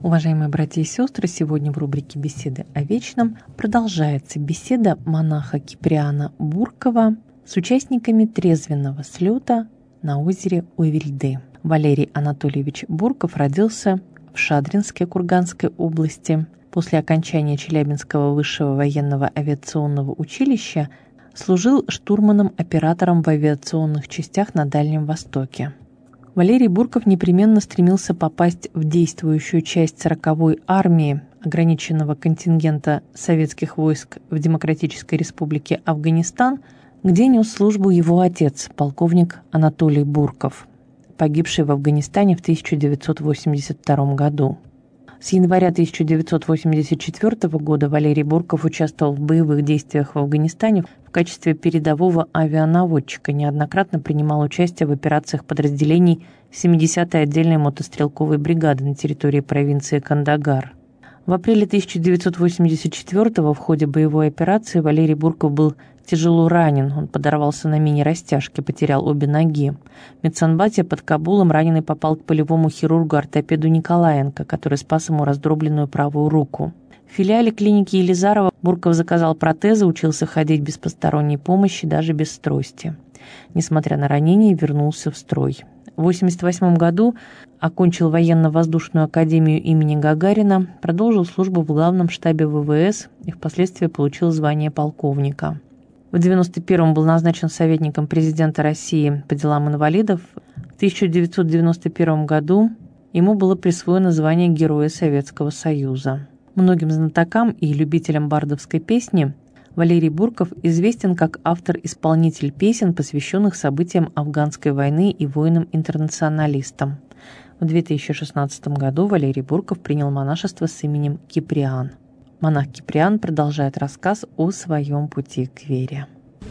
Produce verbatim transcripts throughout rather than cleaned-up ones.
Уважаемые братья и сестры, сегодня в рубрике «Беседы о вечном» продолжается беседа монаха Киприана Буркова с участниками трезвенного слета на озере Увильды. Валерий Анатольевич Бурков родился в Шадринске Курганской области. После окончания Челябинского высшего военного авиационного училища служил штурманом-оператором в авиационных частях на Дальнем Востоке. Валерий Бурков непременно стремился попасть в действующую часть сороковой армии ограниченного контингента советских войск в Демократической Республике Афганистан, где нес службу его отец, полковник Анатолий Бурков, погибший в Афганистане в тысяча девятьсот восемьдесят втором году. С января тысяча девятьсот восемьдесят четвёртого года Валерий Бурков участвовал в боевых действиях в Афганистане в качестве передового авианаводчика, неоднократно принимал участие в операциях подразделений семидесятой отдельной мотострелковой бригады на территории провинции Кандагар. В апреле тысяча девятьсот восемьдесят четвёртого в ходе боевой операции Валерий Бурков был тяжело ранен. Он подорвался на мини-растяжке, потерял обе ноги. В медсанбате под Кабулом раненый попал к полевому хирургу-ортопеду Николаенко, который спас ему раздробленную правую руку. В филиале клиники Елизарова Бурков заказал протезы, учился ходить без посторонней помощи, даже без трости. Несмотря на ранение, вернулся в строй. В восемьдесят восьмом году окончил военно-воздушную академию имени Гагарина, продолжил службу в главном штабе ВВС и впоследствии получил звание полковника. В девяносто первом был назначен советником президента России по делам инвалидов. В тысяча девятьсот девяносто первом году ему было присвоено звание Героя Советского Союза. Многим знатокам и любителям бардовской песни Валерий Бурков известен как автор-исполнитель песен, посвященных событиям афганской войны и воинам-интернационалистам. В две тысячи шестнадцатом году Валерий Бурков принял монашество с именем Киприан. Монах Киприан продолжает рассказ о своем пути к вере.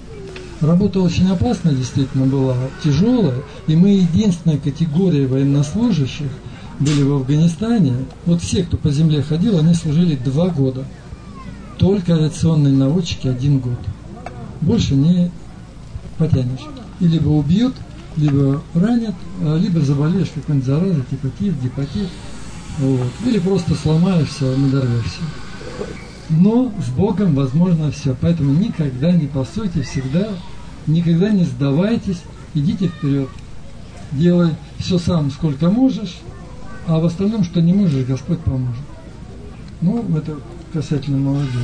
Работа очень опасная, действительно была, тяжелая, и мы единственная категория военнослужащих были в Афганистане. Вот все, кто по земле ходил, они служили два года. Только авиационные наводчики один год. Больше не потянешь. И либо убьют, либо ранят, либо заболеешь какой-нибудь заразой, типа тиф, гепатит. Вот. Или просто сломаешься, надорвешься. Но с Богом возможно все. Поэтому никогда не пасуйте, всегда, никогда не сдавайтесь, идите вперед. Делай все сам, сколько можешь, а в остальном, что не можешь, Господь поможет. Ну, это касательно молодежи.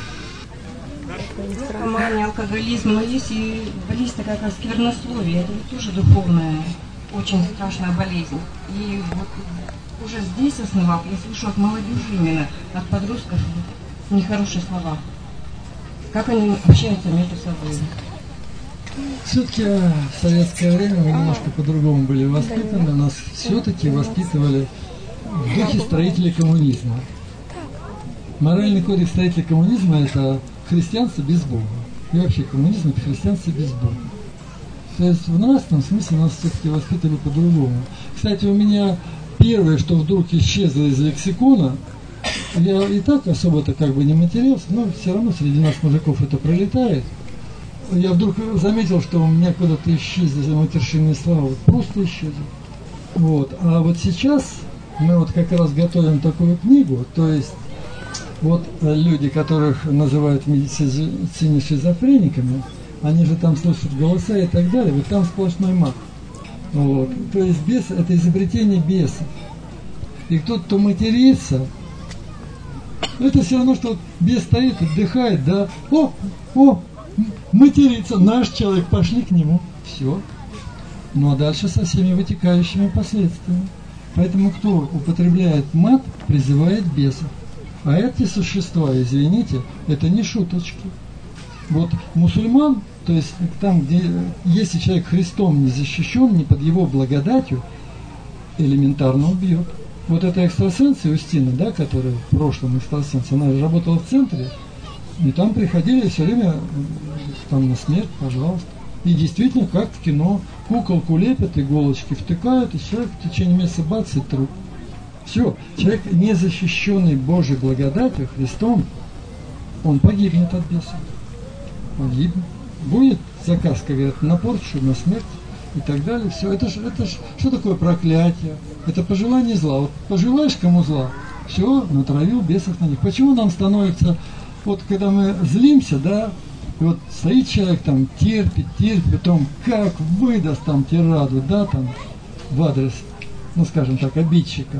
Наркомания, алкоголизм, но есть и болезнь такая, как сквернословие. Это тоже духовная, очень страшная болезнь. И вот уже здесь, основав, я слышу от молодежи именно, от подростков нехорошие слова. Как они общаются между собой? Все-таки в советское время мы немножко по-другому были воспитаны. Нас все-таки воспитывали в духе строителей коммунизма. Моральный кодекс строителей коммунизма – это христианство без Бога. И вообще коммунизм – это христианство без Бога. То есть в нравственном смысле нас все-таки воспитывали по-другому. Кстати, у меня первое, что вдруг исчезло из лексикона, я и так особо-то как бы не матерился, но все равно среди нас, мужиков, это пролетает. Я вдруг заметил, что у меня куда-то исчезли матершинные слова, вот просто исчезли. Вот. А вот сейчас мы вот как раз готовим такую книгу, то есть вот люди, которых называют в медицине шизофрениками, они же там слышат голоса и так далее, вот там сплошной мат. Вот. То есть бес – это изобретение бесов. И кто-то, кто матерится, это все равно, что вот бес стоит, отдыхает, да, о, о, матерится, наш человек, пошли к нему, все. Ну а дальше со всеми вытекающими последствиями. Поэтому кто употребляет мат, призывает бесов. А эти существа, извините, это не шуточки. Вот мусульман, то есть там, где, если человек Христом не защищен, не под его благодатью, элементарно убьет. Вот эта экстрасенс Юстина, да, которая в прошлом экстрасенс, она же работала в центре, и там приходили все время там на смерть, пожалуйста. И действительно, как в кино, куколку лепят, иголочки втыкают, и человек в течение месяца бац и труп. Все, человек, не защищенный Божьей благодатью, Христом, он погибнет от беса. Погибнет. Будет заказ, как говорят, на порчу, на смерть и так далее. Все, это ж, это ж, что такое проклятие? Это пожелание зла. Вот пожелаешь кому зла, Все, натравил бесов на них. Почему нам становится, вот когда мы злимся, да, и вот стоит человек там, терпит, терпит, потом как выдаст там тираду, да, там, в адрес, ну скажем так, обидчика.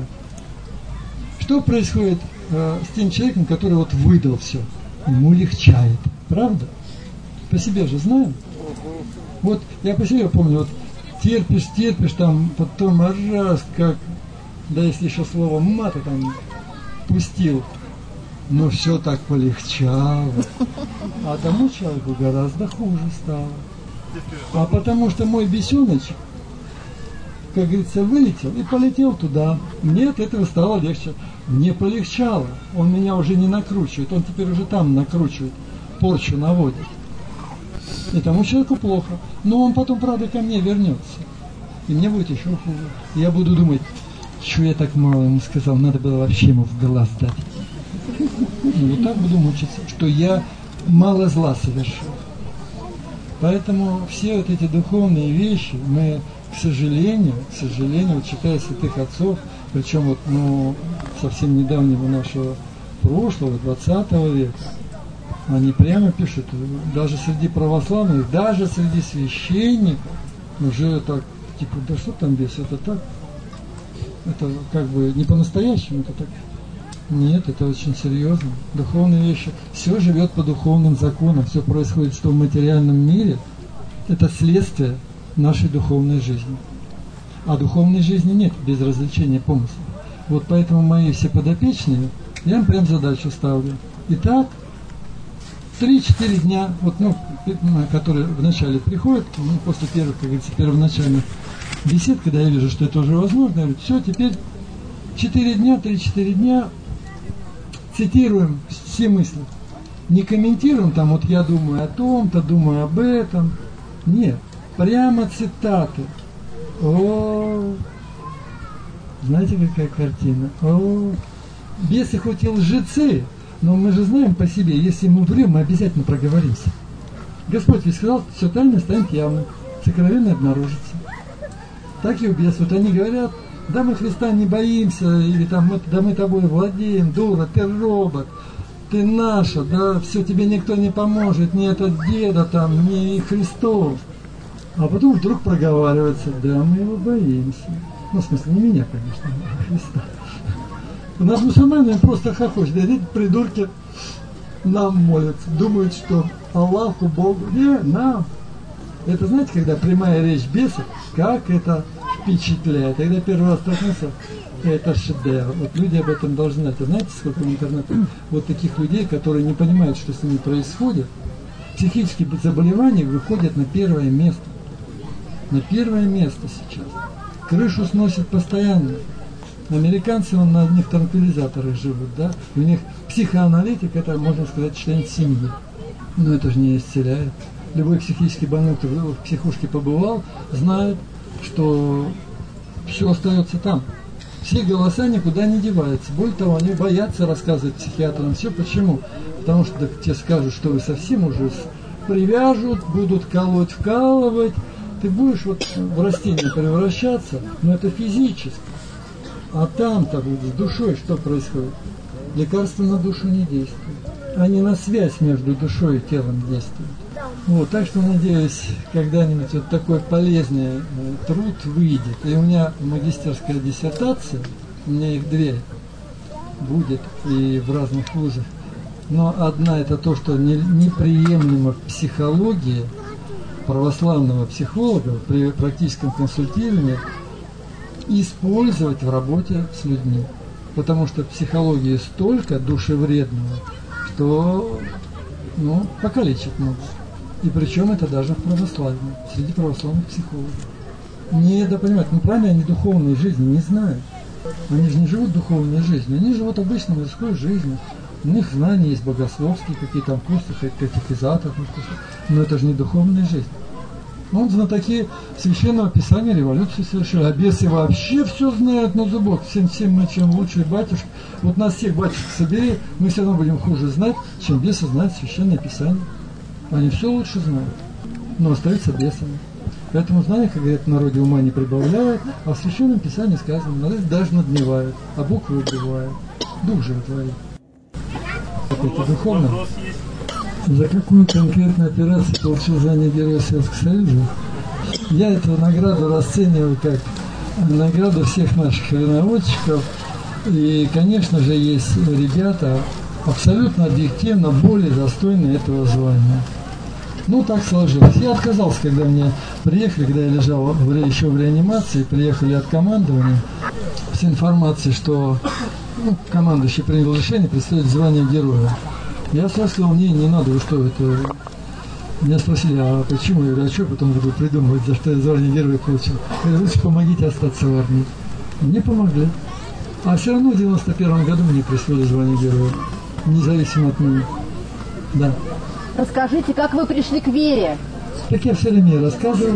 Что происходит э, с тем человеком, который вот выдал все? Ему легчает, правда? По себе же знаем. Вот я по себе помню, вот терпишь, терпишь, там, потом раз, как, да если еще слово мата там пустил, но все так полегчало. А тому человеку гораздо хуже стало. А потому что мой бесеночек, как говорится, вылетел и полетел туда. Мне от этого стало легче. Мне полегчало. Он меня уже не накручивает. Он теперь уже там накручивает. Порчу наводит. И тому человеку плохо. Но он потом, правда, ко мне вернется. И мне будет еще хуже. И я буду думать, что я так мало ему сказал. Надо было вообще ему в глаз дать. И вот так буду мучиться, что я мало зла совершил. Поэтому все вот эти духовные вещи мы, к сожалению, к сожалению, вот читая святых отцов, причем вот, ну, совсем недавнего нашего прошлого, двадцатого века, они прямо пишут, даже среди православных, даже среди священников, уже так, типа, да что там бес, это так, это как бы не по-настоящему, это так. Нет, это очень серьезно. Духовные вещи. Все живет по духовным законам. Все происходит, что в материальном мире, это следствие нашей духовной жизни. А духовной жизни нет без развлечения помыслов. Вот поэтому мои все подопечные, я им прям задачу ставлю. Итак, три-четыре дня, вот, ну, которые вначале приходят, ну, после первых, как говорится, первоначальных бесед, когда я вижу, что это уже возможно, я говорю, все, теперь четыре дня, три-четыре дня цитируем все мысли. Не комментируем там, вот я думаю о том-то, думаю об этом. Нет, прямо цитаты. О, знаете, какая картина? О, бесы хоть и лжецы, но мы же знаем по себе, если мы врем, мы обязательно проговоримся. Господь ведь сказал, все тайное станет явным, сокровенное обнаружится. Так и у бесов. Вот они говорят, да мы Христа не боимся, или там, мы, да мы тобой владеем, дура, ты робот, ты наша, да, все, тебе никто не поможет, ни этот деда там, ни Христов. А потом вдруг проговаривается, да, мы его боимся. Ну, в смысле, не меня, конечно, а Христа. У нас мусульмане просто хохочут, да, эти придурки нам молятся, думают, что Аллаху, Богу, не, нам. Это, знаете, когда прямая речь бесов, как это впечатляет. Когда первый раз столкнулся, это шедевр. Вот люди об этом должны знать. А знаете, сколько в интернете вот таких людей, которые не понимают, что с ними происходит, психические заболевания выходят на первое место. На первое место сейчас. Крышу сносят постоянно. Американцы вон, на одних транквилизаторах живут, да? У них психоаналитик, это, можно сказать, член семьи. Но это же не исцеляет. Любой психически больной, кто в психушке побывал, знает, что все остается там. Все голоса никуда не деваются. Более того, они боятся рассказывать психиатрам. Все почему? Потому что так, те скажут, что вы совсем уже привяжут, будут колоть, вкалывать. Ты будешь вот в растение превращаться, но это физически. А там-то будет с душой что происходит? Лекарства на душу не действуют. Они на связь между душой и телом действуют. Вот, так что, надеюсь, когда-нибудь вот такой полезный э, труд выйдет. И у меня магистерская диссертация, у меня их две будет и в разных вузах. Но одна это то, что не, неприемлемо в психологии православного психолога при практическом консультировании использовать в работе с людьми. Потому что в психологии столько душевредного, что, ну, покалечить могут. И причем это даже в православии, среди православных психологов. Не да понимать, ну правильно, они духовной жизни не знают. Они же не живут духовной жизнью, они живут обычной мирской жизнью. У них знания есть богословские, какие-то там курсы, катехизаторов, но это же не духовная жизнь. Он знатоки священного писания революции совершили. А бесы вообще все знают на зубок. Всем, всем мы чем лучше батюшка. Вот нас всех батюшек собери, мы все равно будем хуже знать, чем бесы знают священное писание. Они все лучше знают, но остаются бесами. Поэтому знание, как говорят в народе, ума не прибавляет, а в Священном Писании сказано, даже надмевает, а буквы убивает, дух же творит. Это духовно. За какую конкретную операцию получил звание Героя Советского Союза? Я эту награду расцениваю как награду всех наших военноводчиков. И, конечно же, есть ребята абсолютно объективно более достойные этого звания. Ну, так сложилось. Я отказался, когда мне приехали, когда я лежал в, еще в реанимации, приехали от командования с информацией, что ну, командующий принял решение представить звание героя. Я спросил, мне не надо, вы что, это... Меня спросили, а почему? Я говорю, а что потом буду придумывать, за что я звание героя получил? Я говорю, лучше помогите остаться в армии. Мне помогли. А все равно в девяносто первом году мне присвоили звание героя, независимо от меня. Да. Расскажите, как вы пришли к вере? Так я все время рассказывал.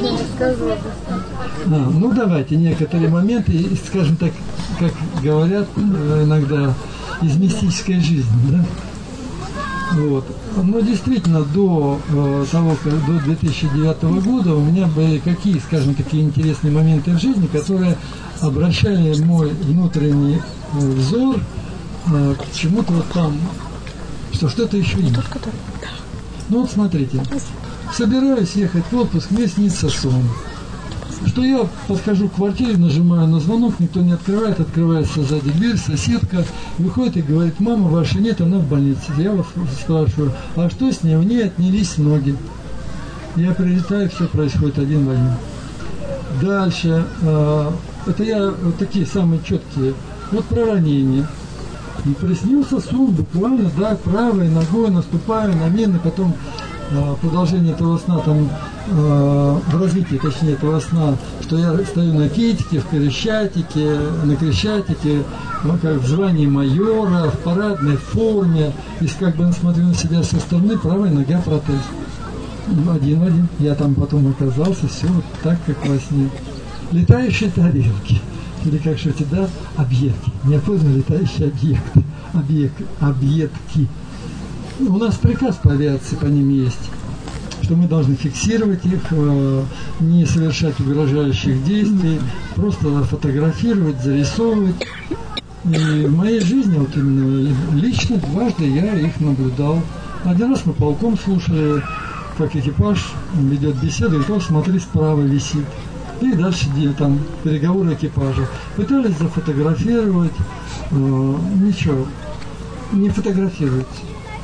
А, ну, давайте некоторые моменты, скажем так, как говорят иногда, из мистической жизни, да? Вот. Но действительно, до э, того, как, до две тысячи девятого года у меня были какие, скажем, такие интересные моменты в жизни, которые обращали мой внутренний э, взор э, к чему-то вот там, что что-то еще есть. Ну вот смотрите, собираюсь ехать в отпуск, мне снится сон. Что я подхожу к квартире, нажимаю на звонок, никто не открывает, открывается сзади дверь, соседка выходит и говорит, мама ваша нет, она в больнице. Я вот спрашиваю, а что с ней? У нее отнялись ноги. Я прилетаю, все происходит один в один. Дальше, э, это я вот такие самые четкие, вот про ранение. И приснился сон буквально, да, правой ногой наступаю на мины, потом продолжение этого сна, там, э, в развитии, точнее, этого сна, что я стою на китике, в Крещатике, на Крещатике, ну, как в звании майора, в парадной форме, и как бы смотрю на себя со стороны, правая нога протез. Один в один. Я там потом оказался, все вот так, как во сне. Летающие тарелки. Или как шутят, да, объекты. Неопознанные летающие объекты. Объект, объектки. У нас приказ по авиации по ним есть, что мы должны фиксировать их, не совершать угрожающих действий, просто фотографировать, зарисовывать. И в моей жизни, вот именно лично, дважды я их наблюдал. Один раз мы полком слушали, как экипаж ведет беседу, и то, смотри, справа висит. И дальше там переговоры экипажа. Пытались зафотографировать, э, ничего, не фотографируется.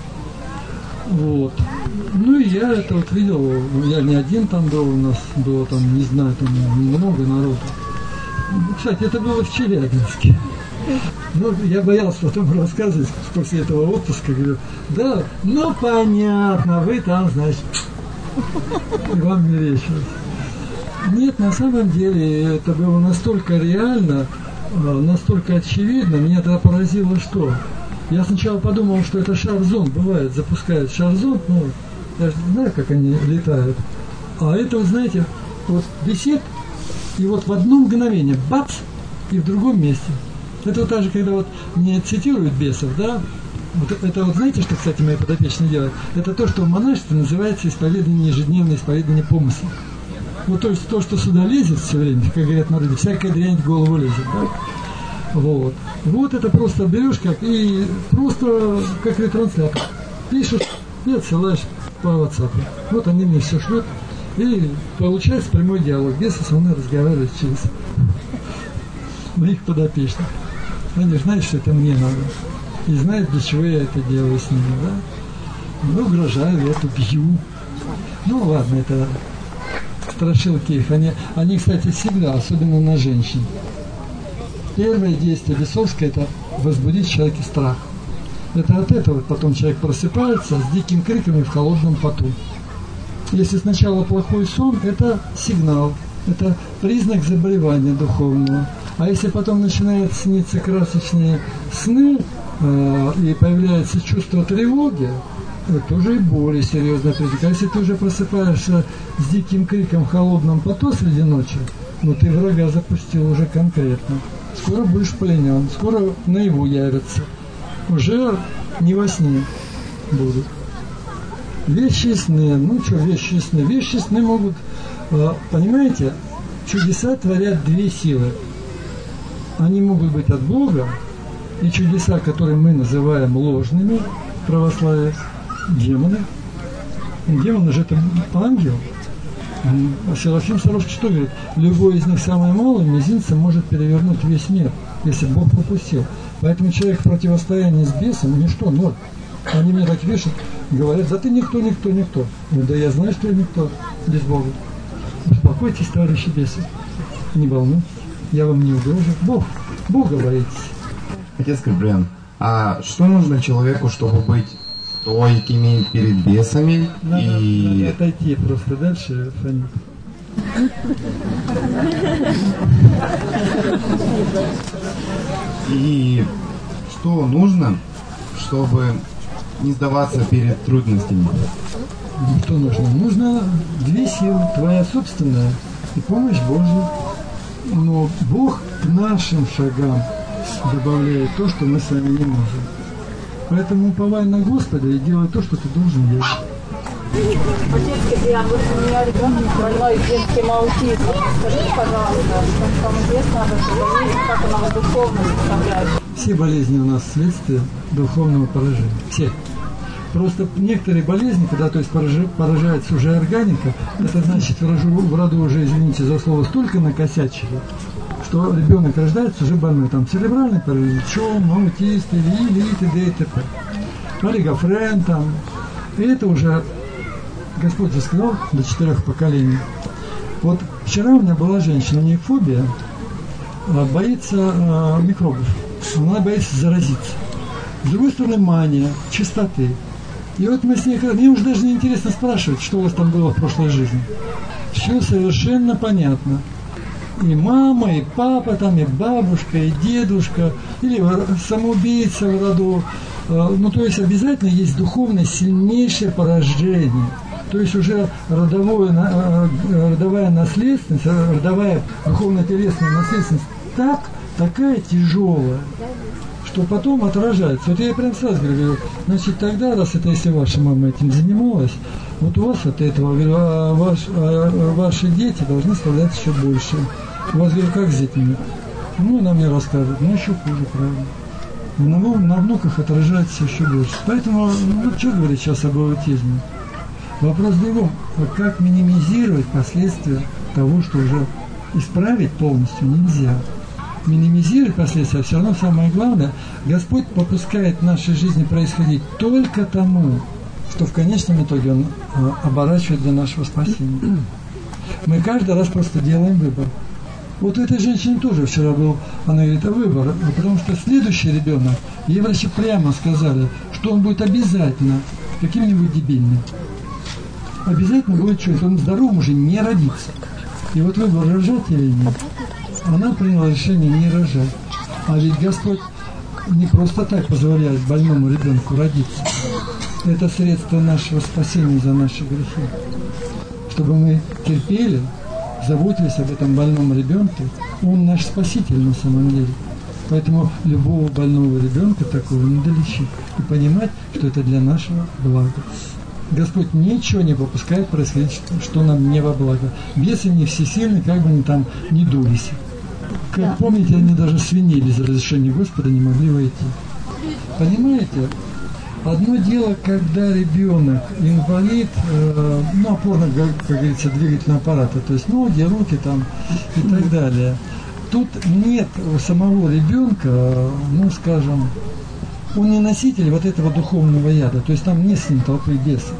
Вот. Ну и я это вот видел, я не один там был, у нас было там, не знаю, там много народу. Кстати, это было в Челябинске. Ну, я боялся потом рассказывать после этого отпуска, говорю, да, ну понятно, вы там, значит, вам мерещилось. Нет, на самом деле это было настолько реально, настолько очевидно, меня тогда поразило, что я сначала подумал, что это шар-зонд, бывает, запускают шар-зонд, ну, я же не знаю, как они летают, а это, вот, знаете, вот висит, и вот в одно мгновение, бац, и в другом месте. Это вот так же, когда вот мне цитируют бесов, да, вот это вот, знаете, что, кстати, мои подопечные делают? Это то, что в монашестве называется исповедание, ежедневное исповедание помысла. Вот, то есть то, что сюда лезет все время, как говорят в народе, всякая дрянь в голову лезет, да? Вот. Вот это просто берешь как и просто как ретранслятор. Пишешь и отсылаешь по WhatsApp. Вот они мне все шлют. И получается прямой диалог. Бесы со мной разговаривают через моих подопечных. Они знают, что это мне надо. И знают, для чего я это делаю с ними, да? Ну, угрожаю, я это бью. Ну, ладно, это страшилки их. Они, они, кстати, всегда, особенно на женщин. Первое действие бесовское – это возбудить в человеке страх. Это от этого потом человек просыпается с диким криком и в холодном поту. Если сначала плохой сон, это сигнал, это признак заболевания духовного. А если потом начинают сниться красочные сны э, и появляется чувство тревоги, это уже и более серьезный признак. А если ты уже просыпаешься с диким криком в холодном поту среди ночи, ну ты врага запустил уже конкретно. Скоро будешь пленен, скоро наяву явятся. Уже не во сне будут. Вещи сны. Ну что, вещи сны? Вещи сны могут Понимаете, чудеса творят две силы. Они могут быть от Бога, и чудеса, которые мы называем ложными в православии, демоны. Демоны же это ангел. А Серафим Саровский что говорит? Любой из них самый малый мизинцем может перевернуть весь мир, если Бог попустил. Поэтому человек в противостоянии с бесом ничто, ноль. Они мне так пишут, говорят, да ты никто, никто, никто. Ну, да я знаю, что я никто без Бога. Успокойтесь, товарищи бесы, не волнуйтесь, я вам не угрожу. Бог, Бога боитесь. Отец Киприан, а что нужно человеку, чтобы быть стойкими перед бесами? Надо, и... надо отойти просто дальше, Фаня. И что нужно, чтобы не сдаваться перед трудностями? Что нужно? Нужно две силы, твоя собственная и помощь Божья. Но Бог к нашим шагам добавляет то, что мы сами не можем. Поэтому уповай на Господа и делай то, что ты должен делать. Отец Киприан, вот у меня ребенок больной детским аутизмом. Скажите, пожалуйста, как вам известно об этой болезни, как она его духовно составляет? Все болезни у нас следствие духовного поражения. Все. Просто некоторые болезни, когда то есть поражается уже органика, это значит в роду, в роду уже, извините за слово, столько накосячили, что ребенок рождается уже больной. Там церебральный параличом, аутист, или и т.д. и т.п. Олигофрен там. И это уже Господь же сказал до четырех поколений. Вот вчера у меня была женщина, у нее фобия, боится э, микробов. Она боится заразиться. С другой стороны, мания, чистоты. И вот мы с ней, мне уже даже не интересно спрашивать, что у вас там было в прошлой жизни. Все совершенно понятно. И мама, и папа, там, и бабушка, и дедушка, или самоубийца в роду. Ну, то есть обязательно есть духовное сильнейшее поражение. То есть уже родовое, родовая наследственность, родовая духовно-телесная наследственность так, такая тяжелая, что потом отражается. Вот я прям сразу говорю, значит, тогда, раз это если ваша мама этим занималась, вот у вас от этого, говорю, а, ваш, а ваши дети должны страдать еще больше. У вас, говорю, как с детьми? Ну, она мне рассказывает, ну, еще хуже, правда. На, на внуках отражается еще больше. Поэтому, ну, что говорить сейчас об аутизме? Вопрос в другом. Как минимизировать последствия того, что уже исправить полностью нельзя. Минимизировать последствия, все равно самое главное, Господь попускает в нашей жизни происходить только тому, что в конечном итоге Он оборачивает для нашего спасения. Мы каждый раз просто делаем выбор. Вот у этой женщины тоже вчера был, она говорит, а выбор, потому что следующий ребенок, ей врачи прямо сказали, что он будет обязательно каким-нибудь дебильным. Обязательно будет что-то, он здоровым уже не родится. И вот выбор, рожать или нет, она приняла решение не рожать. А ведь Господь не просто так позволяет больному ребенку родиться. Это средство нашего спасения за наши грехи. Чтобы мы терпели, заботились об этом больном ребенке, он наш спаситель на самом деле. Поэтому любого больного ребенка такого надо лечить и понимать, что это для нашего блага. Господь ничего не попускает происходить, что нам не во благо. Бесы не всесильны, как бы они там не дулись. Как да. Помните, они даже свинили за разрешение Господа, не могли войти. Понимаете? Одно дело, когда ребенок инвалид, э, ну, опорно, как, как говорится, двигательного аппарата, то есть ноги, руки там и так далее. Тут нет у самого ребенка, ну, скажем, он не носитель вот этого духовного яда, то есть там нет с ним толпы бесов.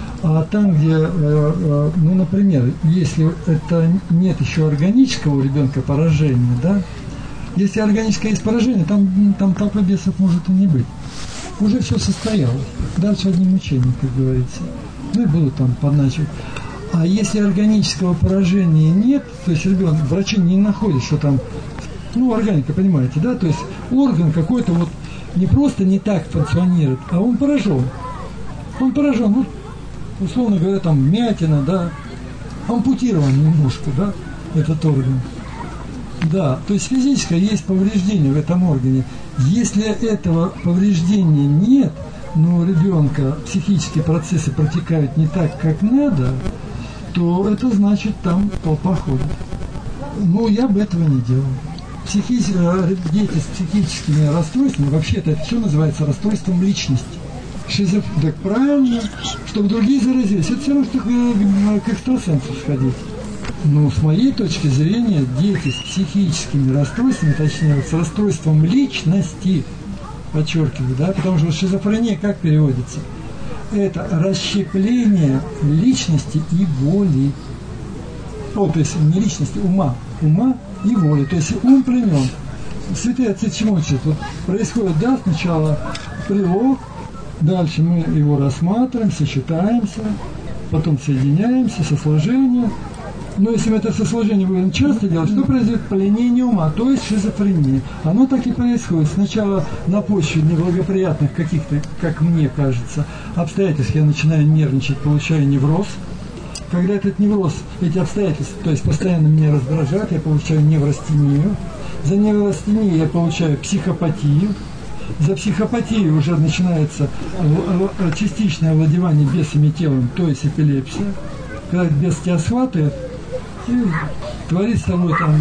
А там, где, э, э, ну, например, если это нет еще органического у ребенка поражения, да, если органическое есть поражение, там, там толпы бесов может и не быть. Уже все состоялось. Дальше одни мучения, как говорится. Ну и будут там подначивать. А если органического поражения нет, то есть ребенок, врачи не находят, что там, ну, органика, понимаете, да, то есть орган какой-то вот не просто не так функционирует, а он поражен. Он поражен, ну, условно говоря, там вмятина, да, ампутирован немножко, да, этот орган. Да, то есть физическое есть повреждение в этом органе. Если этого повреждения нет, но у ребенка психические процессы протекают не так, как надо, то это значит, там толпа ходит. Ну, я бы этого не делал. Психи... Дети с психическими расстройствами, вообще-то это все называется расстройством личности. Шизоф... Так правильно, чтобы другие заразились. Это все равно, что к экстрасенсу сходить. Но с моей точки зрения, дети с психическими расстройствами, точнее, вот с расстройством личности, подчеркиваю, да, потому что шизофрения как переводится? Это расщепление личности и воли. О, то есть не личности, ума. Ума и воли. То есть ум пленен. Святые отцы чему учат? Вот происходит, да, сначала прилог, дальше мы его рассматриваем, сочетаемся, потом соединяемся, сосложение. Но если мы это сосложение будем часто делать, что произойдет? Пленение ума, то есть шизофрения. Оно так и происходит. Сначала на почве неблагоприятных каких-то, как мне кажется, обстоятельств я начинаю нервничать, получаю невроз. Когда этот невроз, эти обстоятельства, то есть постоянно меня раздражают, я получаю неврастению. За неврастенией я получаю психопатию. За психопатией уже начинается частичное овладевание бесами телом, то есть эпилепсия. Когда бес тебя схватывает и творит с тобой там,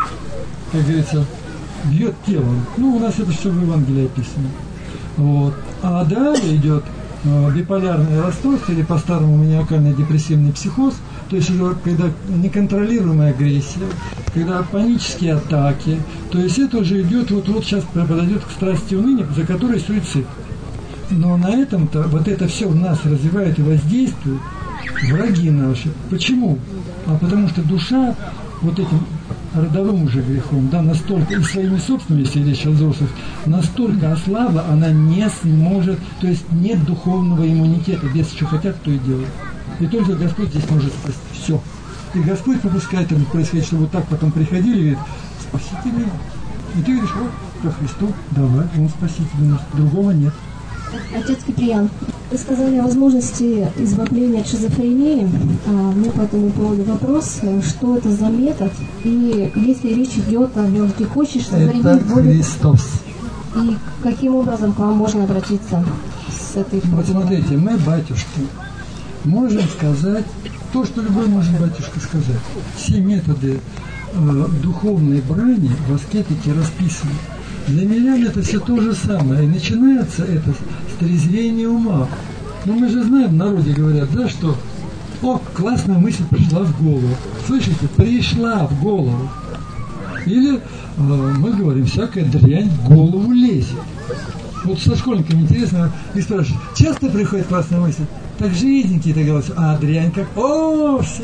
как говорится, бьет телом. Ну, у нас это все в Евангелии описано. Вот. А далее идет э, биполярное расстройство или по-старому маниакальный депрессивный психоз, то есть уже когда неконтролируемая агрессия, когда панические атаки, то есть это уже идет, вот, вот сейчас подойдет к страсти уныния, за которой суицид. Но на этом-то вот это все в нас развивает и воздействует враги наши. Почему? А потому что душа вот этим родовым уже грехом, да, настолько, и своими собственными, если речь о взрослых, настолько ослабла, она не сможет, то есть нет духовного иммунитета, без что хотят, то и делают. И только Господь здесь может спасти. Все. И Господь попускает это происходить, чтобы вот так потом приходили и говорит, спасите меня. И ты говоришь, вот, ко Христу, давай, Он спаситель, другого нет. Отец Киприан, вы сказали о возможности избавления от шизофрении. Мне по этому поводу вопрос, что это за метод, и если речь идет о нем, ты хочешь шизофрении, это Христос. И каким образом к вам можно обратиться с этой просьбой? Вот смотрите, мы, батюшки, можем сказать то, что любой может батюшка сказать. Все методы э, духовной брани в аскетике расписаны. Для мирян это все то же самое. И начинается это с трезвения ума. Но мы же знаем, в народе говорят, да, что о, классная мысль пришла в голову. Слышите? Пришла в голову. Или э, мы говорим, всякая дрянь в голову лезет. Вот со школьниками интересно, и спрашивают, часто приходит классная мысль? Так жиденькие ты говоришь, а дрянь как, о, все,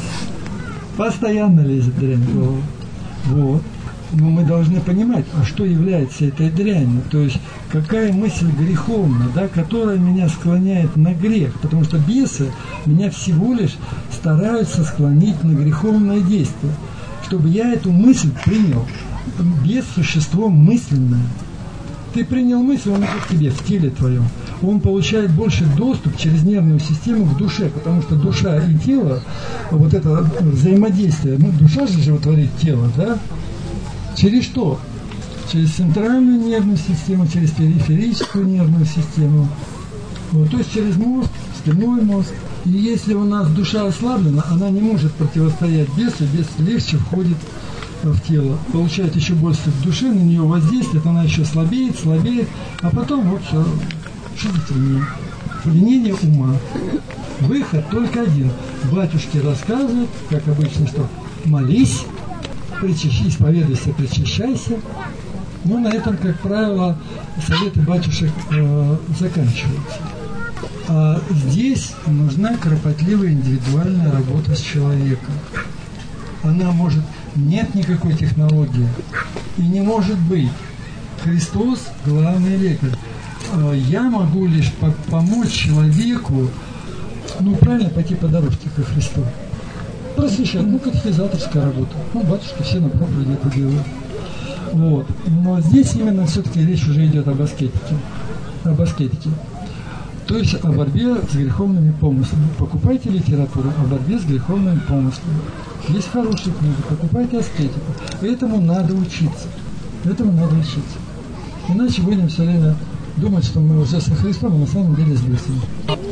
постоянно лезет дрянь в голову. Вот. Но мы должны понимать, а что является этой дрянью, то есть какая мысль греховна, да, которая меня склоняет на грех, потому что бесы меня всего лишь стараются склонить на греховное действие, чтобы я эту мысль принял. Бес – существо мысленное. Ты принял мысль, он идет к тебе, в теле твоем. Он получает больше доступ через нервную систему к душе, потому что душа и тело, вот это взаимодействие, ну, душа же животворит тело, да? Через что? Через центральную нервную систему, через периферическую нервную систему. Вот, то есть через мозг, спинной мозг. И если у нас душа ослаблена, она не может противостоять бесу, бес легче входит в тело, получает еще больше в душе, на нее воздействует, она еще слабеет, слабеет, а потом вот все, шизофрения, пленение ума. Выход только один. Батюшки рассказывают, как обычно, что молись, причащайся, исповедуйся, причащайся. Но на этом, как правило, советы батюшек э, заканчиваются. А здесь нужна кропотливая индивидуальная работа с человеком. Она может, нет никакой технологии, и не может быть. Христос – главный лекарь. Я могу лишь по- помочь человеку, ну, правильно пойти по дорожке ко Христу. Просвещать, ну, катехизаторская работа. Ну, батюшки все на проповеди это делают. Вот. Но здесь именно все-таки речь уже идет об аскетике. Об аскетике. То есть о борьбе с греховными помыслами. Покупайте литературу о борьбе с греховными помыслами. Есть хорошие книги, покупайте аскетику. Этому надо учиться. Этому надо учиться. Иначе будем все время думать, что мы уже со Христом, а на самом деле с бесами.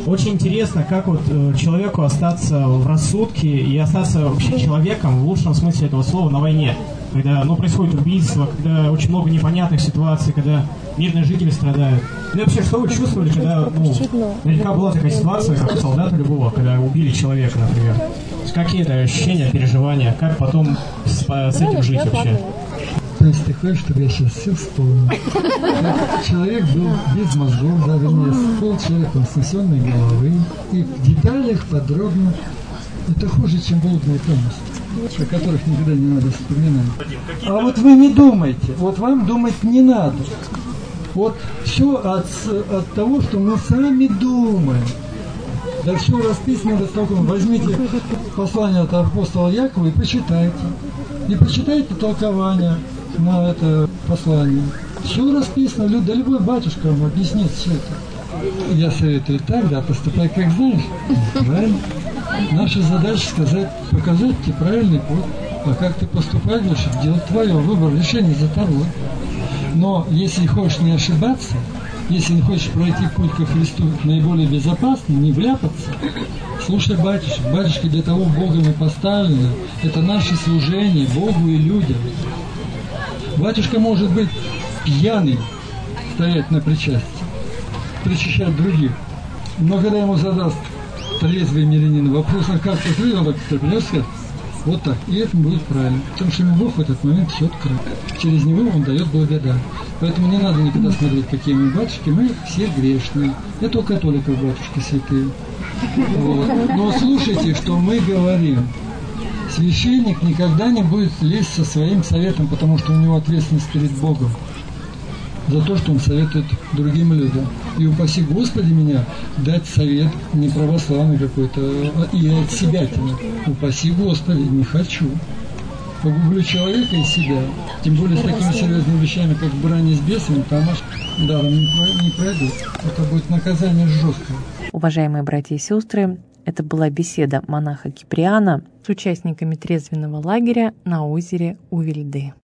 Очень интересно, как вот человеку остаться в рассудке и остаться вообще человеком в лучшем смысле этого слова на войне. Когда ну, происходит убийство, когда очень много непонятных ситуаций, когда мирные жители страдают. И вообще, что вы чувствовали, когда, ну, наверняка была такая ситуация, как у солдата любого, когда убили человека, например? Какие это ощущения, переживания, как потом с, с этим жить вообще? То есть ты хочешь, чтобы я сейчас все вспомнил. Человек был без мозгов, да, вернее, с полчеловека снесенной головы. И в деталях подробно. Это хуже, чем блудные помыслы, о которых никогда не надо вспоминать. А вот вы не думайте, вот вам думать не надо. Вот все от, от того, что мы сами думаем. Да все расписано до того, возьмите послание от апостола Якова и почитайте. И почитайте толкование на это послание. Все расписано, да любой батюшка вам объяснит все это. Я советую так, да, поступай как знаешь. Правильно? Наша задача сказать, показать тебе правильный путь. А как ты поступаешь, лучше делать твое, выбор, решение за тобой. Но если хочешь не ошибаться, если не хочешь пройти путь ко Христу наиболее безопасно, не вляпаться, слушай батюшек. Батюшки для того Богом и поставлены. Это наше служение Богу и людям. Батюшка может быть пьяный, стоять на причастии, причащать других. Но когда ему задаст трезвый мирянин вопрос, а как ты жил, он так придется сказать, вот так, и это будет правильно. Потому что ему Бог в этот момент все открыл. Через него он дает благодать. Поэтому не надо никогда смотреть, какие мы батюшки, мы все грешные. Это у католиков батюшки святые. Вот. Но слушайте, что мы говорим. Священник никогда не будет лезть со своим советом, потому что у него ответственность перед Богом за то, что он советует другим людям. И упаси Господи меня дать совет не православный какой-то, и от себя тянуть. Упаси Господи, не хочу. Погублю человека и себя. Тем более с такими серьезными вещами, как брань с бесами, там аж даром не пройдут. Это будет наказание жесткое. Уважаемые братья и сестры, это была беседа монаха Киприана с участниками трезвенного лагеря на озере Увильды.